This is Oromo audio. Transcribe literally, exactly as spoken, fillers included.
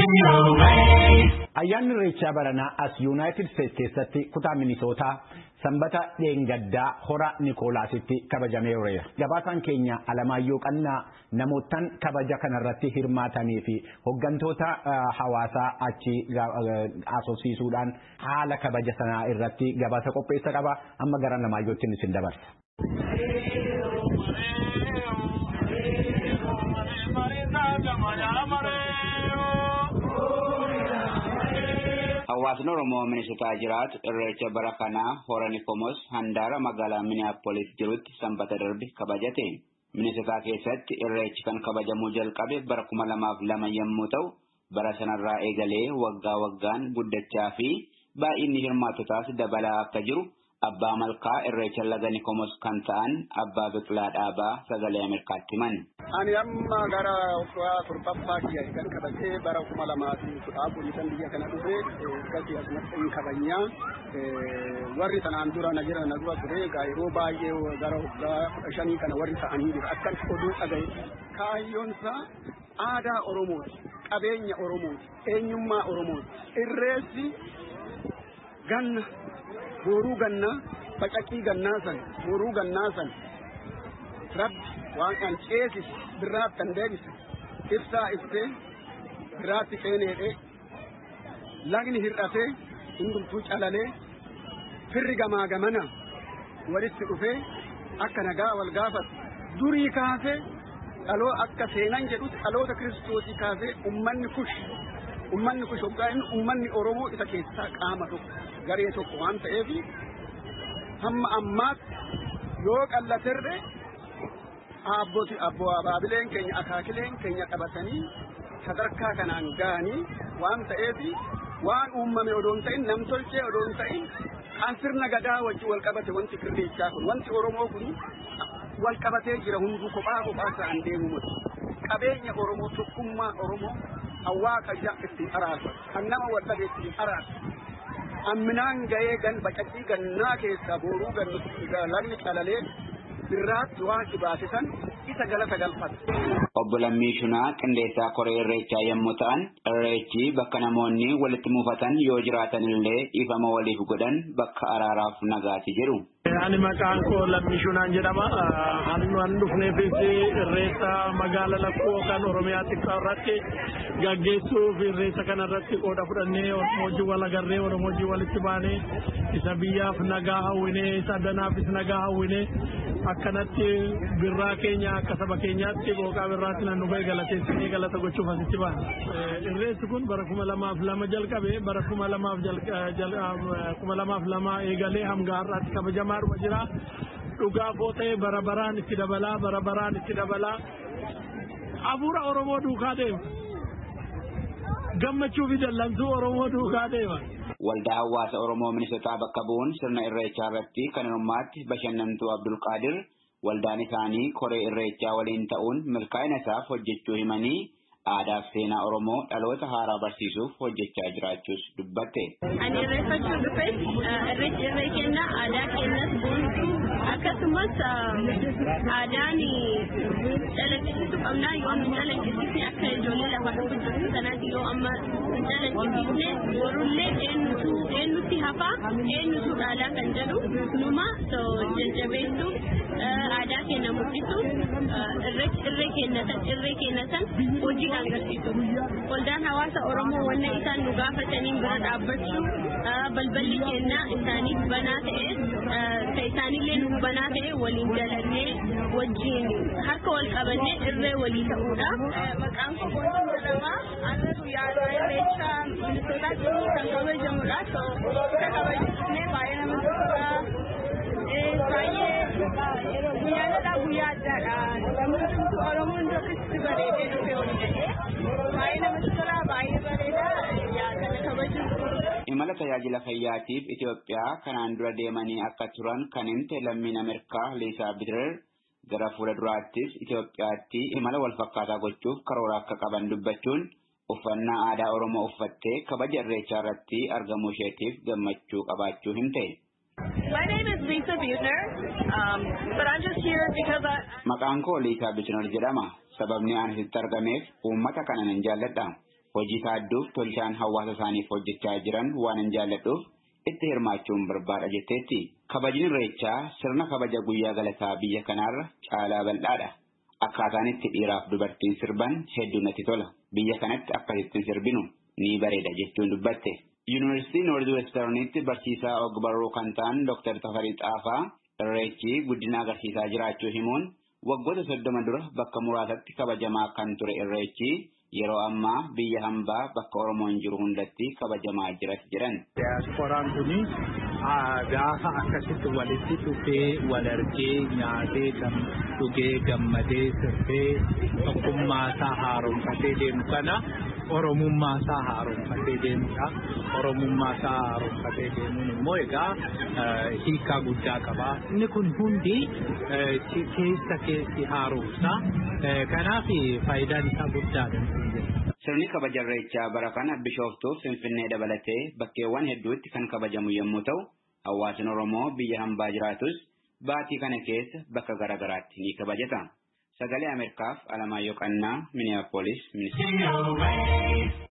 Ayyaanni Irreechaa baranaa as Yuunaayitid Steets keessatti kutaa Minisootaa sanbata dheengaddaa hora Nikoolaasitti kabajamee ooleera. Gabaasaan keenya Alamaayyoo Qannaa namootaan kabaja kanarratti hirmaatanii fi hoggantoota hawaasaa achi asoosiisuudhaan haala kabaja sanaa irratti gabaasa qopheessa qaba. Amma gara Alamaayyootti isin dabarsa. Hawaasni Oromoo Minisootaa jiraatu irreecha bara kanaa hora Nikoolaas handaara magaalaa Minneapolis jirutti sanbata darbe kabajate. Minisootaa keessatti irreechi kan kabajamuu jalqabe bara kuma lamaaf lama yommuu ta'u, bara sanarraa eegalee waggaa waggaan guddachaa fi baay'inni hirmaattotaas dabalaa akka jiru Abbaa Malkaa irreecha laga Nikoolaas kan ta'an Abbaa Biqilaa Dhaabaa sagalee Ameerikaatti himan. Ani amma gara torbaffaa kiyya kan kabajee bara kuma lamaa fi kudha afurii kan biyya kana dhufe akkasii asumatti hin kabajnaa. Warri sanaan dura na jira na dura ture yeroo baay'ee gara waggaa kudha shanii kana warri ta'anii jira akkan oduu dhagaye. Kaayyoonsaa aadaa Oromooti, qabeenya Oromooti, eenyummaa Oromooti. Irreessi ganna boruu gannaa bacaqii gannaa san boruu gannaa san rabbi waan kan ceesis birraaf kan deebise ibsaa ibsee birraatti seeneedhe lagni hir'atee hundumtuu calalee firri gamaa gamana walitti dhufee akka nagaa wal gaafatu durii kaasee dhaloo akka seenan jedhutti dhaloota kiristoosii kaasee ummanni kush ummanni kush hoggaa'in ummanni Oromoo isa keessaa qaama tokko garee tokko waan ta'eef hamma ammaatti yoo qallaterre Abboti abboo abaabileen keenya akaakileen keenya qabatanii sadarkaa kanaan ga'anii waan ta'eef waan uumame odoon ta'in namtolchee odoon ta'in kan sirna gadaa wajji wal qabate wanti kirreechaa kun wanti Oromoo kun wal qabatee jira hunduu kophaa kophaa ta'an deemu muti. Qabeenya Oromoo tokkummaa Oromoo hawaaqa ija ittiin araarsu kan nama wal dhabe ittiin araarsu. Amminaan ga'ee gan bacaqii gannaa keessaa boruu gannu lagni calalee birraatti waan dhibaasisan isa galata galfata. Obbo Lammii Shunaa qindeessaa koree irreechaa yommuu ta'an, irreechi bakka namoonni walitti mufatan yoo jiraatan illee dhiifama waliif godhan bakka araaraaf nagaati jedhu. Ani maqaan koo Lammii Shunaan jedhama. Ani waan dhufneefis irreessa magaala lakkoo kan Oromiyaa xiqqaa irratti gaggeessuuf irreessa kanarratti qooda fudhannee Oromojii wal agarree Oromojii walitti baanee isa biyyaaf nagaa hawwinee isa danaafis nagaa hawwinee akkanatti birraa keenya akka saba keenyaatti booqaa birraatti nan dhufee galateessinee galata gochuuf asitti baana. Irreessi kun bara kuma lamaaf lama jalqabe bara kuma lamaaf kuma lamaaf lama eegalee hanga har'aatti kabajamaa dhuma jira. Dhugaa footee bara baraan itti dabalaa bara baraan itti dabalaa hafuura Oromoo duukaa deema. Gammachuu fi dallansuu Oromoo duukaa deema. Waldaa hawaasa Oromoo Minisootaa bakka bu'uun sirna irreechaa irratti kan hirmaatti bashannantuu Abdul Qaadir waldaan isaanii koree irreechaa waliin ta'uun milkaa'ina isaaf hojjechuu himanii aadaa fi seenaa Oromoo dhaloota haaraa barsiisuuf hojjechaa jiraachuus dubbatte. Ani irreeffachuu dhufe irreechi irree kenna aadaa kennas boonsuu akkasumas aadaan calaqqisiisuu qabnaa yoo nu calaqqisiisne akka ijoollee lafa dhufu jirtu kanaaf yoo amma calaqqisiisne borullee eenyutu eenyutti hafaa eenyutu dhaalaa kan jedhu numa jajjabeessuuf aadaa kenna mul'isuuf irree kennatan irree kennatan hojii agarsiisu. Waldaan hawaasa Oromoo wanna isaan nu gaafataniin bira dhaabbachuu balballi kennaa isaaniif banaa ta'e ka isaanillee nu banaa ta'e waliin dalannee wajjin harka wal qabannee irree walii ta'uudha. Maqaan koo Boontuu jedhama. Ani guyyaa irreecha Minisootaatti kan kabajamudha. Isa kabajnee baay'ee namatti tola. Baay'ee guyyaanadha guyyaa addaadha. Namni Oromoon tokkitti bareedee dhufee olii gahee baay'ee namatti tola baay'ee bareeda kana kabaju. Imala tajaajila fayyaatiif Itoophiyaa kanaan dura deemanii akka turan kan himte lammiin Ameerikaa Liisaa Bidireer gara fuula duraattis Itoophiyaatti imala wal fakkaataa gochuuf karoora akka qaban dubbachuun uffannaa aadaa Oromoo uffattee kabaja irreechaa irratti argamuu isheetiif gammachuu qabaachuu himte. My name is Lisa Buechner, um, but I'm just here because I... Maqaan koo Liisaa Buechner jedhama. Sababni ani asitti argameef uummata kana nan jaalladha. hojii taadduuf tolchaan hawaasa isaaniif hojjechaa jiran waan hin jaalladhuuf itti hirmaachuun barbaada jetteetti. Kabajni irreechaa sirna kabaja guyyaa galataa biyya kanaarra caalaa bal'aadha. Akkaataan itti dhiiraaf dubartiin sirban hedduu natti tola. Biyya kanatti akkasittiin sirbinu ni bareeda jechuun dubbatte. Yuunivarsiitii Noorz Westernitti barsiisaa og-barruu kan ta'an Dooktar Tafarii Xaafaa irreechi guddina agarsiisaa jiraachuu himuun waggoota soddoma dura bakka muraasatti kabajamaa kan ture irreechi yeroo ammaa biyya hambaa bakka Oromoon jiru hundatti kabajamaa jiras jedhan. Diyaaspooraan kuni gaafa akkasitti walitti dhufee wal argee nyaatee dhugee gammadee sirbee tokkummaa isaa haaromfatee deemu kana Oromummaa isaa haaromfatee deemudha. Oromummaa isaa haaromfatee deemuun immoo egaa hiikaa guddaa qaba. Inni kun hundi keessa keessi haaromsa. Kanaaf faayidaan isaa guddaadha. Sirni kabaja irreechaa bara kana Bishooftuu Finfinnee dabalatee bakkeewwan hedduutti kan kabajamu yommuu ta'u, hawaasni Oromoo biyya hambaa jiraatus baatii kana keessa bakka garaagaraatti ni kabajata. Sagalee Ameerikaaf Alamaayyoo Qannaa, Minneapolis, Minnesota.